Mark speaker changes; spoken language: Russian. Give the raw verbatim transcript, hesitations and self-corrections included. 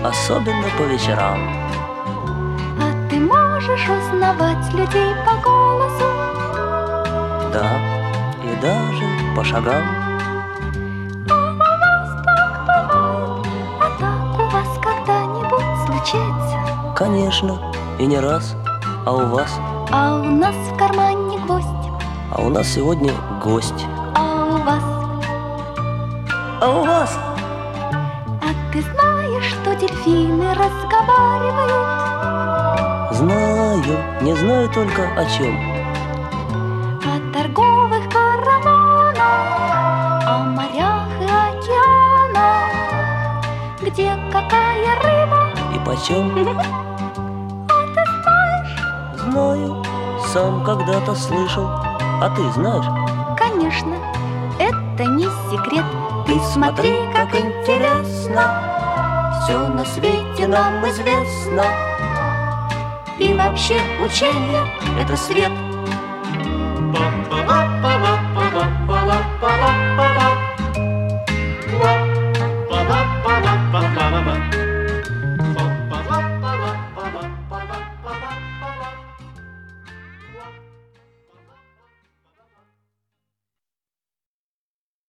Speaker 1: особенно по вечерам.
Speaker 2: А ты можешь узнавать людей по голосу?
Speaker 1: Да, и даже по шагам.
Speaker 2: А у вас так бывает? А так у вас когда-нибудь случается?
Speaker 1: Конечно, и не раз. А у вас?
Speaker 2: А у нас в кармане гвоздь.
Speaker 1: А у нас сегодня гость.
Speaker 2: А у вас?
Speaker 1: А у вас?
Speaker 2: А ты знаешь, что дельфины разговаривают?
Speaker 1: Знаю, не знаю только о чем.
Speaker 2: О торговых караванах, о морях и океанах, где какая рыба
Speaker 1: И почем?
Speaker 2: А ты знаешь?
Speaker 1: Знаю, сам когда-то слышал. А ты знаешь?
Speaker 2: Конечно, это не секрет. Ты смотри, как интересно,
Speaker 1: все на свете нам известно.
Speaker 2: И вообще учение — это свет.
Speaker 1: Па-па-па-па-па.